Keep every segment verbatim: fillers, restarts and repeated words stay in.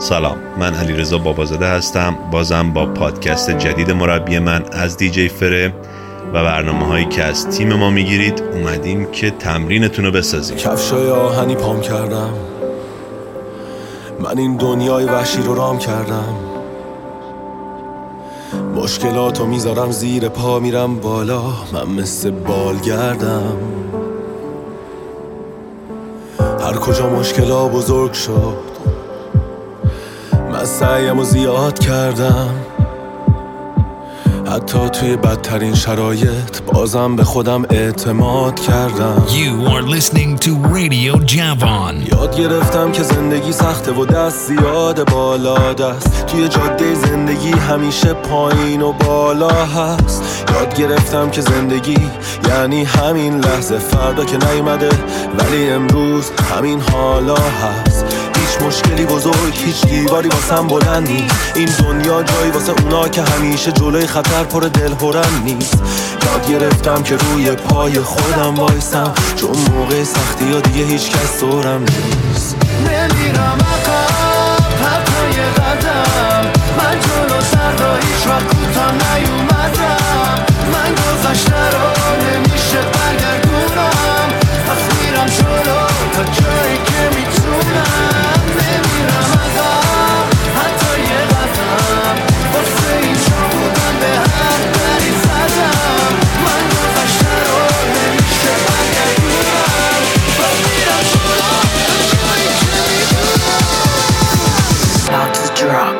سلام، من علیرضا بابازاده هستم، بازم با پادکست جدید مربی من از دیجی فره و برنامه هایی که از تیم ما میگیرید اومدیم که تمرینتون رو بسازیم. کفشای آهنی پام کردم، من این دنیای وحشی رو رام کردم، مشکلاتو میذارم زیر پا میرم بالا، من مثل بالگردم. هر کجا مشکلا بزرگ شد من سعیمو زیاد کردم، حتی توی بدترین شرایط بازم به خودم اعتماد کردم. You are listening to Radio Javon. یاد گرفتم که زندگی سخته و دست زیاد بالا دست، توی جاده زندگی همیشه پایین و بالا هست. یاد گرفتم که زندگی یعنی همین لحظه، فردا که نیومده ولی امروز همین حالا هست. هیچ مشکلی بزرگ، هیچ دیواری واسم بلند نیست، این دنیا جایی واسه اونا که همیشه جلوی خطر پر دلهرن نیست. یاد گرفتم که روی پای خودم وایسم، چون موقع سختی ها دیگه هیچ کس دورم نیست. نمیرم عقب حتی یه قدم، من جلو سر را هیچ وقت کوتاه نیومدم، من گذشته رو نمیشه برگردونم، پس میرم جلو تا جایی که میتونم. نمیرم عقب حتی یه قدم، واسه این جا بودم به هر دری زدم، من گذشته رو نمیشه برگردونم، پس میرم جلو تا جایی که میتونم. About to drop.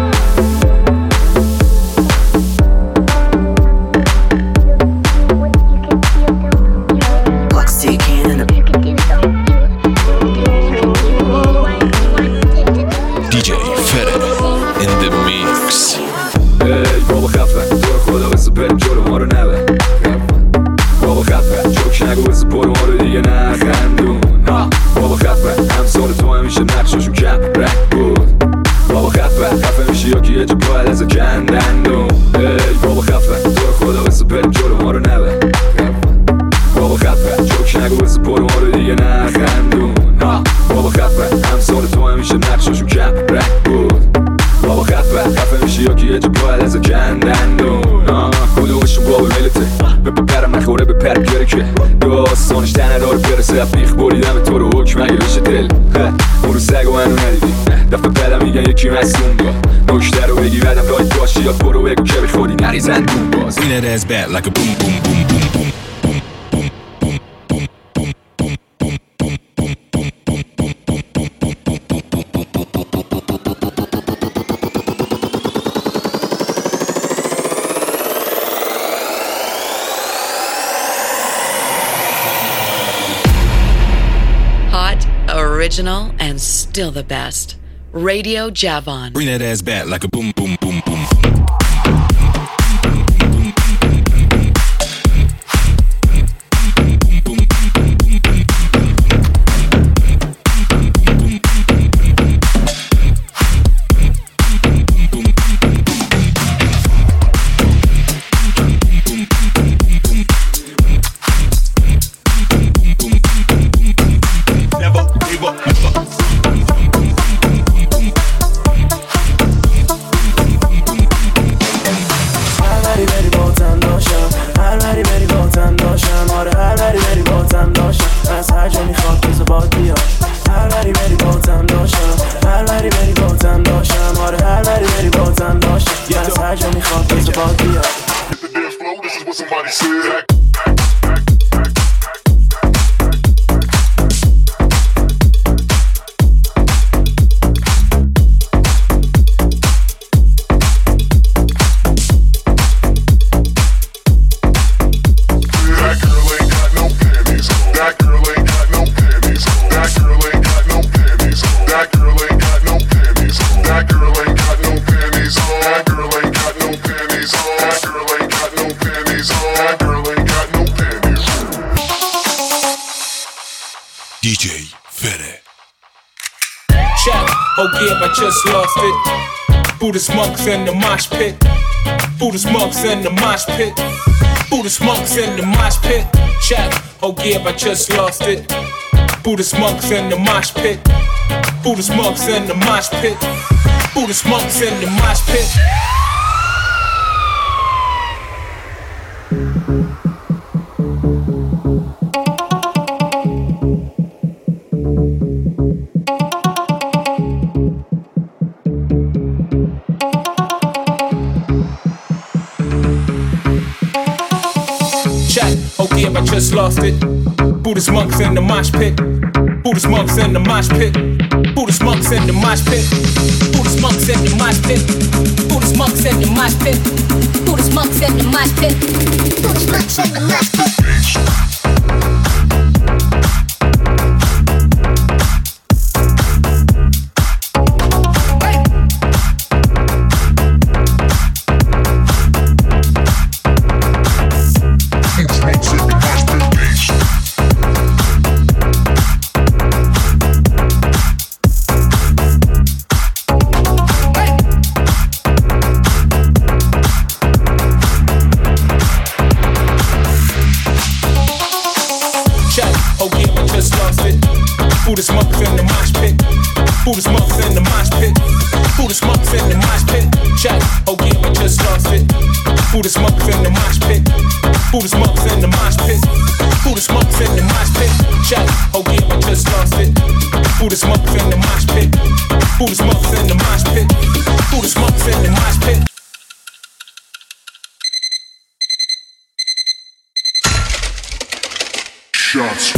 Bring that ass back like a boom boom boom boom boom boom boom boom boom boom boom boom boom boom Hot, original, and still the best. Radio Javon. Bring that ass back like a boom boom boom boom. دیجی فره. Check, oh yeah, I just lost it. Buddhist monks in the mosh pit. Buddhist monks in the mosh pit. Buddhist monks in the mosh pit. Check, oh yeah, I just lost it. Buddhist monks in the mosh pit. Buddhist monks in the mosh pit. Buddhist monks in the mosh pit. I just lost it. Buddhist monks in the mosh pit. Buddhist monks in the mosh pit. Buddhist monks in the mosh pit. Buddhist monks in the mosh pit. Buddhist monks in the mosh pit. Buddhist monks in the mosh pit. Buddhist monks in the mosh pit. Buddhist monks in the mosh pit. Buddhist monks in the mosh pit. Buddhist monks in the mosh pit. Check. Oh yeah, I just lost it. Buddhist monks in the mosh pit. Buddhist monks in the mosh pit. Buddhist monks in the mosh pit. Check. Oh yeah, I just lost it. Buddhist monks in the mosh pit. Buddhist monks in the mosh pit. Buddhist monks in the mosh pit. Shots.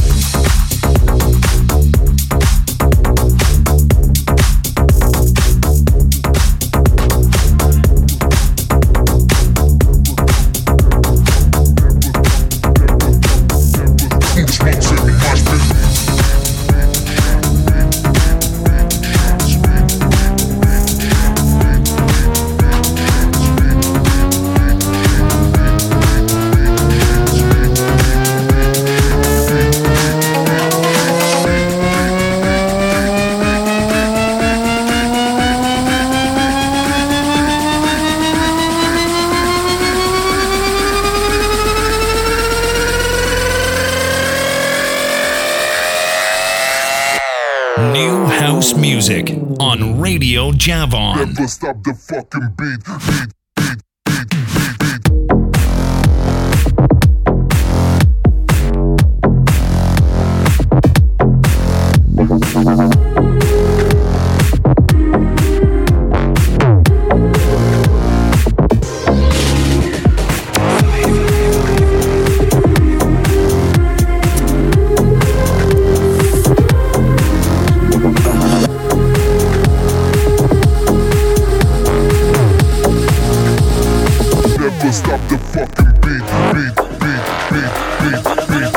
Music on Radio Javon. Never stop the fucking beat, beat. Stop the fucking beat, beat, beat, beat, beat, beat,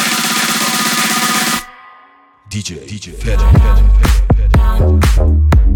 D J, D J, Fede, Fede, Fede, Fede.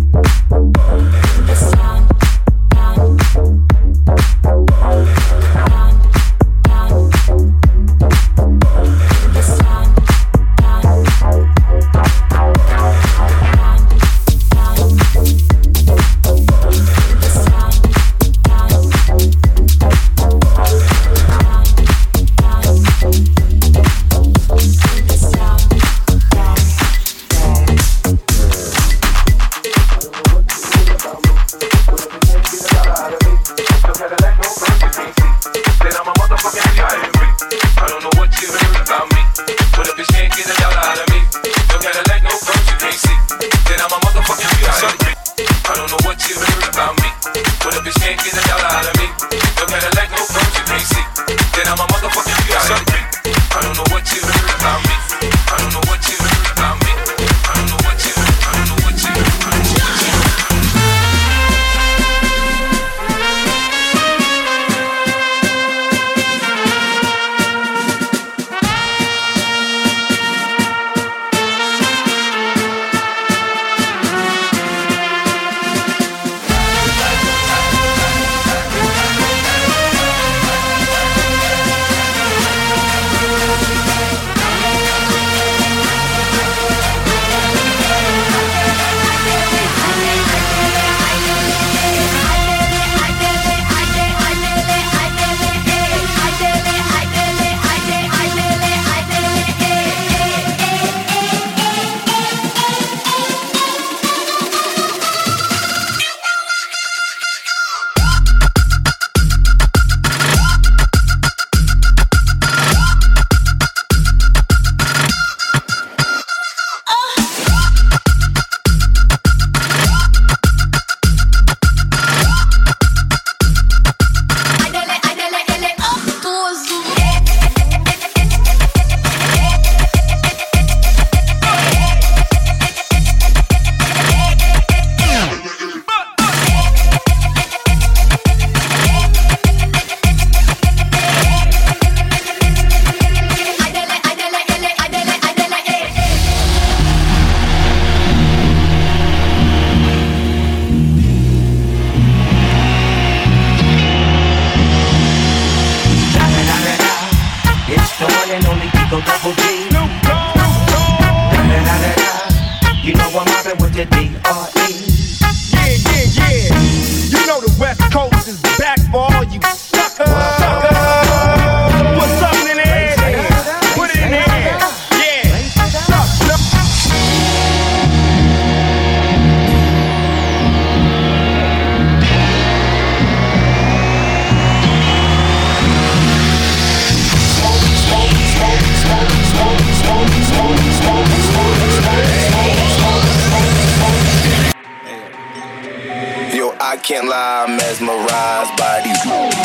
Can't lie, I'm mesmerized by these.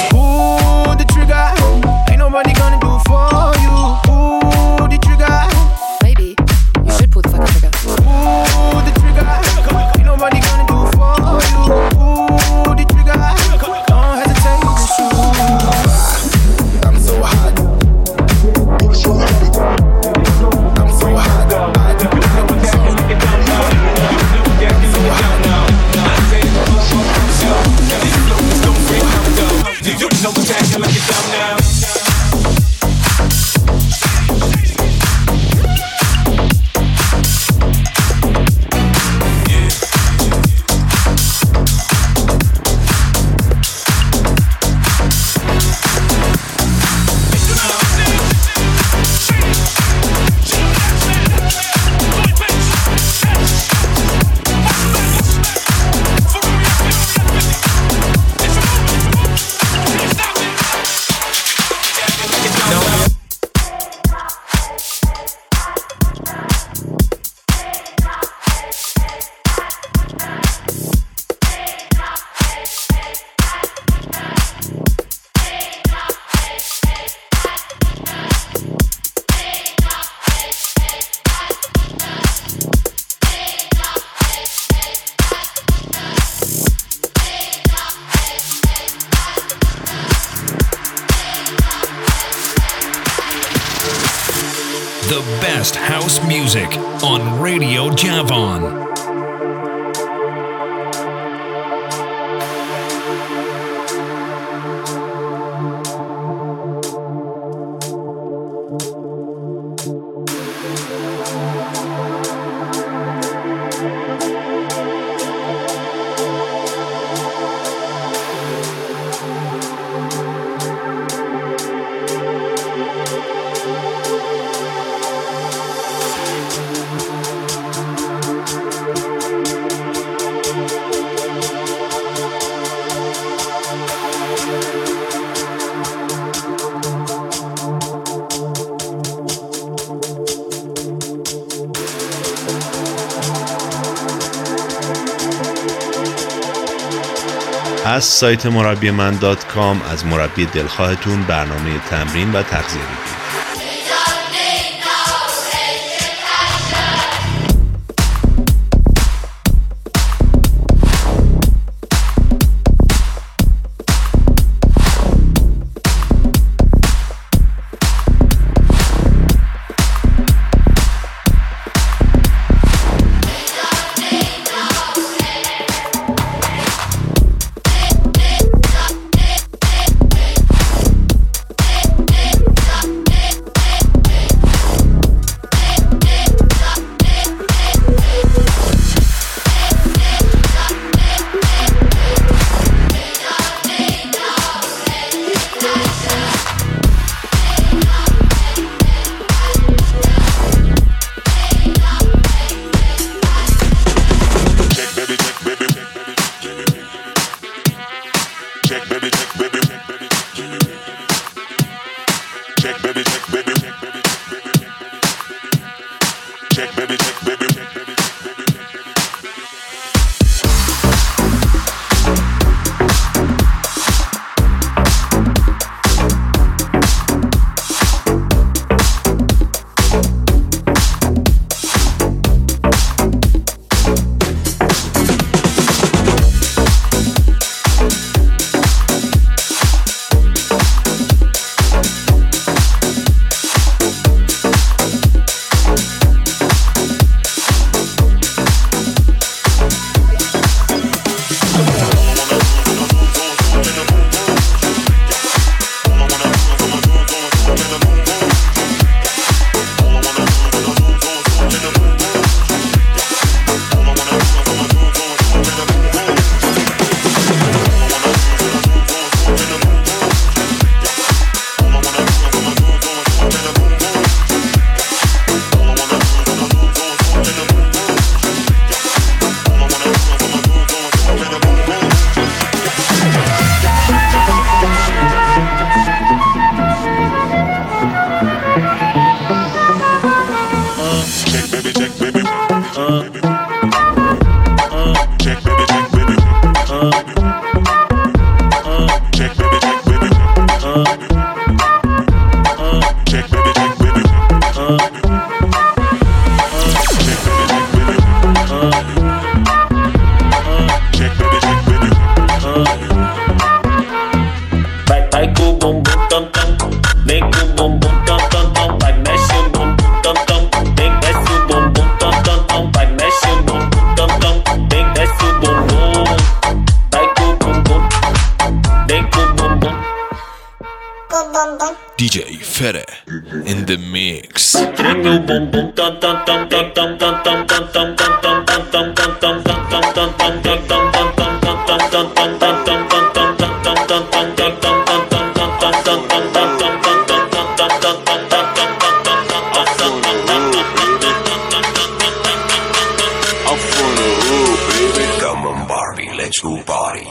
Pull the trigger, ain't nobody gonna do for you. Pull the trigger, Maybe you should pull the fucking trigger. Pull the trigger, ain't nobody gonna do for you. Pull the trigger, don't hesitate to shoot. I'm so hot. I'm so hot. I'm so hot. You know what's acting like it's down now. The best house music on Radio Javon. از سایت مربی من دات کام از مربی دلخواهتون برنامه تمرین و تغذیه بگیرید. D J Fere in the mix. Come on, Barbie, let's go party.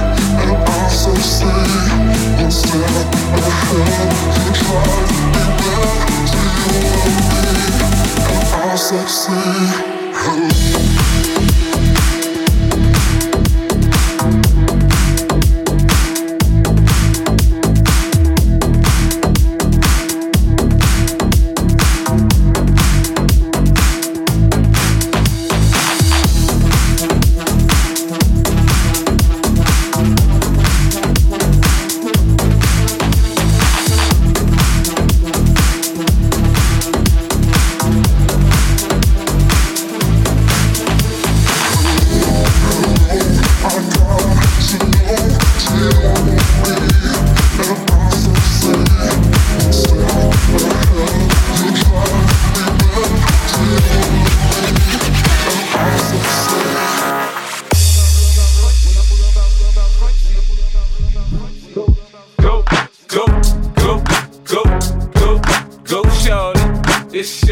Instead of a hell, you tried to be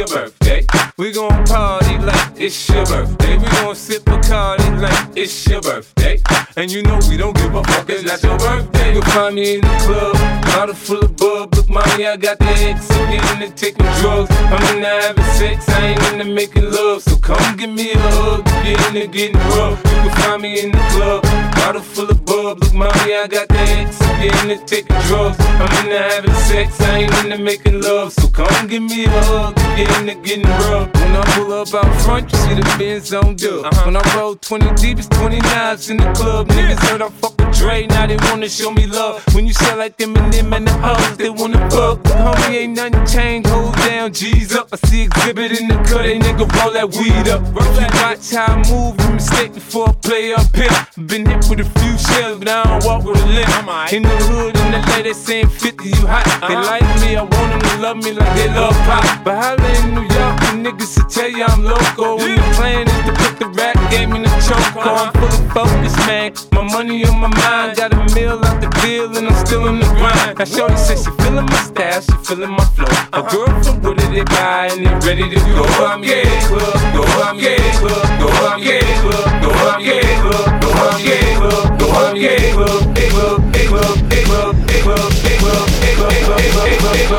your birthday. We gon' party like it's your birthday. We gon' sip a Bacardi like it's your birthday. And you know we don't give a fuck, it's not your birthday. You'll find me in the club, bottle full of bub. Look, mommy, I got the X, I'm getting into taking drugs. I'm into having sex, I ain't into making love. So come give me a hug, get into getting rough. You can find me in the club, bottle full of bub. Look, mommy, I got the X, I'm getting into taking drugs. I'm into having sex, I ain't into making love. So come give me a hug, get into getting rough. When I pull up out front, you see the Benz on dub. Uh-huh. When I roll twenty deep, it's twenty knives in the club. Niggas heard I fuck with Dre, now they wanna show me love. When you sell like them and them and the hoes, they wanna fuck. Homie, ain't nothing changed, hold down, G's up. I see exhibit in the cut, they nigga roll that weed up. Roll that, watch how I move, you mistake before I play up here. Been hit with a few shells, but I don't walk with a limp. In the hood, in the lady, they saying fifty, you hot. They like me, I want them to love me like they love pop. But holla in New York, the niggas to tell you I'm loco. And the plan is to put the rap game in the choke. I'm full of focus, man. My money on my mind, got a meal out the deal, and I'm still in the grind. Now shorty says she feeling my style, she feeling my flow. A girl from Wooded, they buy and they ready to go. I'm yeah club, go I'm yeah club, go I'm yeah club, go I'm yeah club, go I'm yeah club, go I'm yeah club, a club, a club, a club, a club, a club, a club, a club, a club, a club,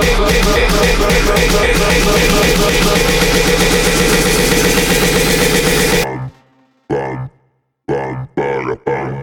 Bum, bum, bum, bum.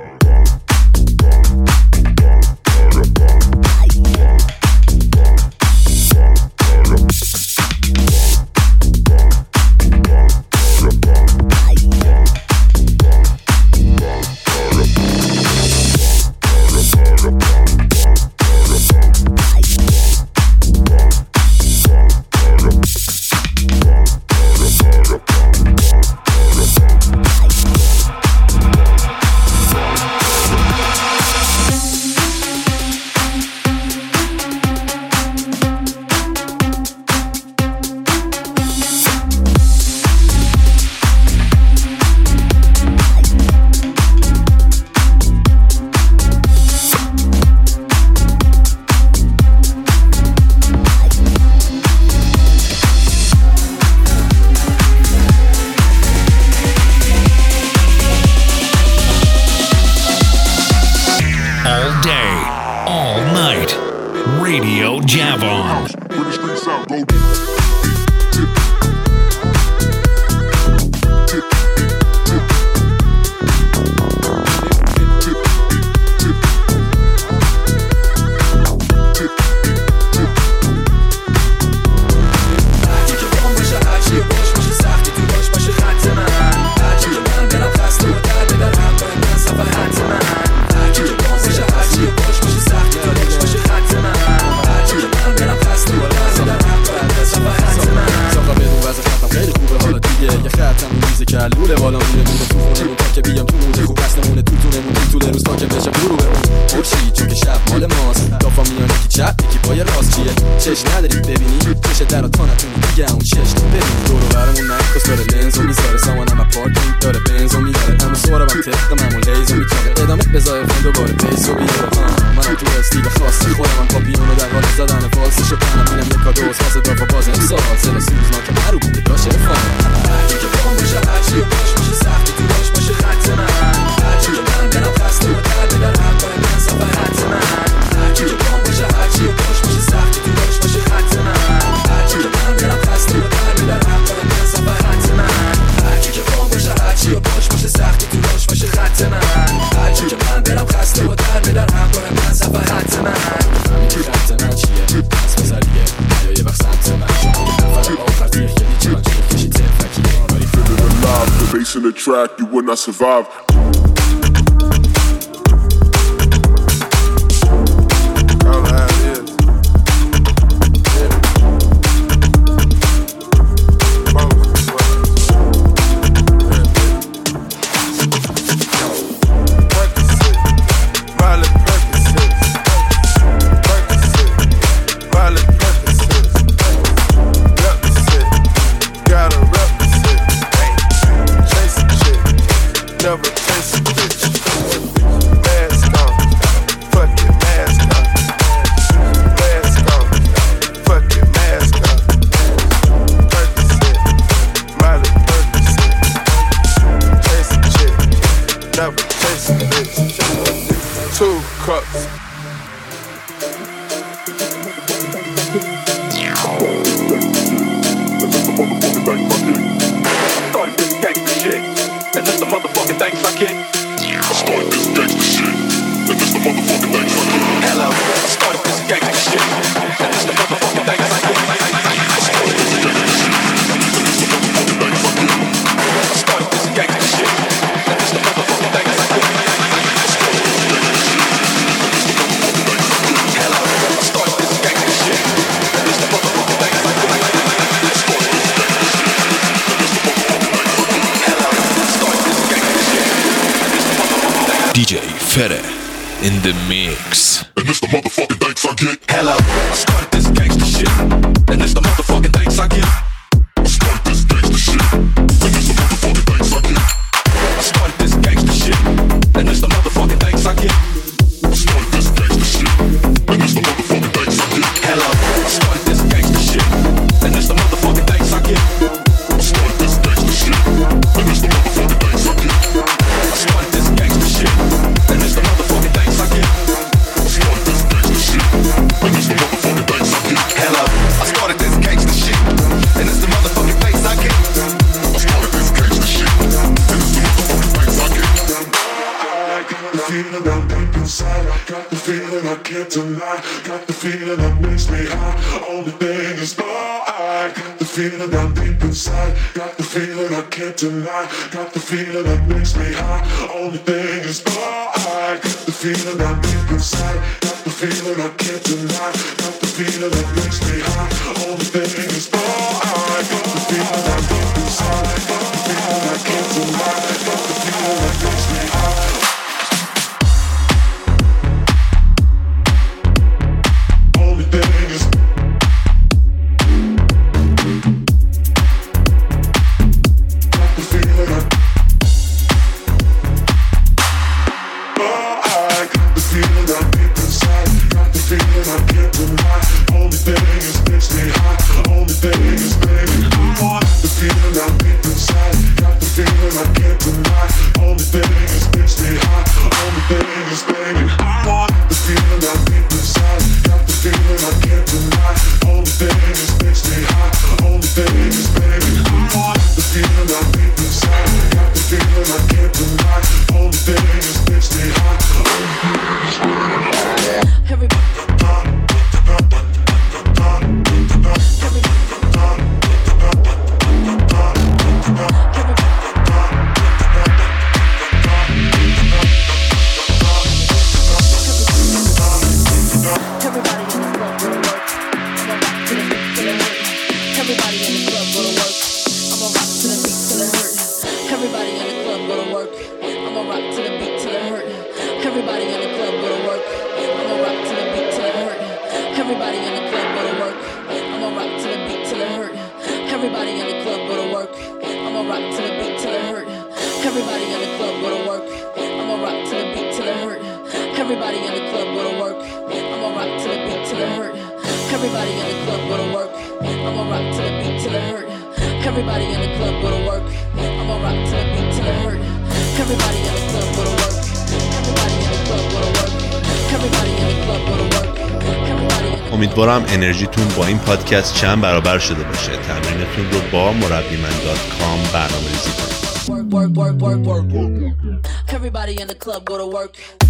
Radio Javon. When the streets out, go لوله بالا میره میره تو خونمون تا که بیام تو موزه خوب دستمونه تو تونمون تو طول روز تا که بشه گروه اون خورشید چون که شب مال ماست دافا میان یکی چپ یکی پای راست چیه چش ندارید ببینی چش در تا نتونی دیگه اون چش ببین دور و برمون نکس داره لنز و میذاره سامانم پارکینگ داره بنز و میذاره همه سورا بم طبق معمول هیز و میتونه ادامه بذاره فون دوباره پیس و بیاره منم تو استیل خاصی خودم پاپیونو در حال زدن فالسشو پنم اینم یک کادو واسه دافا باز امسال سل سیزنا که مرو بوده داشه فان دیگه بام بشه هرچی باش میشه سختی تو باش باشه خط من هرچی که من برم خسته و درد در همراه من سفر خط من هرچی که بام بشه هرچی باش میشه سختی تو باش باشه خط من هرچی که من برم خسته و درد در همراه من سفر خط من هرچی که بام بشه هرچی باش میشه سختی تو باش باشه خط من هرچی که من برم خسته و درد در همراه من سفر خط من فهمیدی خط من چیه پس بذار دیگه یا یه وقت سمت من شما که نفر آخر توی خیلی چرا چرا کشید تفکیه alive, the bass in the track, you will not survive. Never two cups. Started this gangsta shit, and this the motherfucking thanks I get. I started this gangsta shit, and this the motherfucking thanks I get. Hello, I started this gangsta shit, and this the motherfucking thanks I get. I started this gangsta shit, and this the motherfucking thanks I get. I started this gangsta shit, and this the motherfucking thanks I get. I started this gangsta shit, and this the motherfucking thanks I get. Hello, I started this gangsta shit, and this the motherfucking thanks I get. I started this gangsta shit, and this the motherfucking thanks I get. Hello, I started this gangsta shit, and this the motherfucking thanks I get. D J Fere in the mix. And this the motherfucking thanks I get. Hello, I started this gangsta shit, and this the motherfucking thanks I get. I started this gangsta shit, and this the motherfucking thanks I get. I started this gangsta shit, and this the motherfucking thanks I get. I started this gangsta shit, and this the motherfucking thanks I get. Hello, I started this gangsta shit, and this the motherfucking thanks I get. I started this gangsta shit, and this the motherfucking thanks I get. I started this gangsta shit, and this the motherfucking thanks I get. I started this gangsta shit, and this the motherfucking thanks I get. Hello, I started this gangsta shit, and this the motherfucking thanks I get. I started this gangsta shit, and this the motherfucking thanks I get. I got the feeling down deep inside. I got the feeling I can't deny. Got the feeling that makes me high. Only thing is, oh, I got the feeling down deep inside. Got the feeling I can't deny. Got the feeling that makes me high. Only thing is, oh, I got the feeling down deep inside. Got the feeling I can't deny. Got the feeling that makes me high. Only thing is, oh, I got the feeling down deep inside. Got the feeling I can't deny. Got the feeling that makes me high. Only thing is, got the feeling I, oh, I got the feeling down deep inside. Got the feeling I can't deny. Only thing is makes me high. Only thing is, baby, I want the feeling down deep inside. Got the feeling I can't deny. Only thing is makes me high. Only thing is, baby, I want the feeling down deep inside. Got the feeling I can't deny. Only thing is makes me high. Only thing is, baby, I want the feeling down deep inside. Got the feeling I can't deny. Only thing is makes me high. Only thing is, baby, everybody. امیدوارم انرژیتون با این پادکست چند برابر شده باشه. تمرینتون رو با مربی من دات کام برنامه‌ریزی کنید. Work, work, work, work, work. Everybody in the club go to work.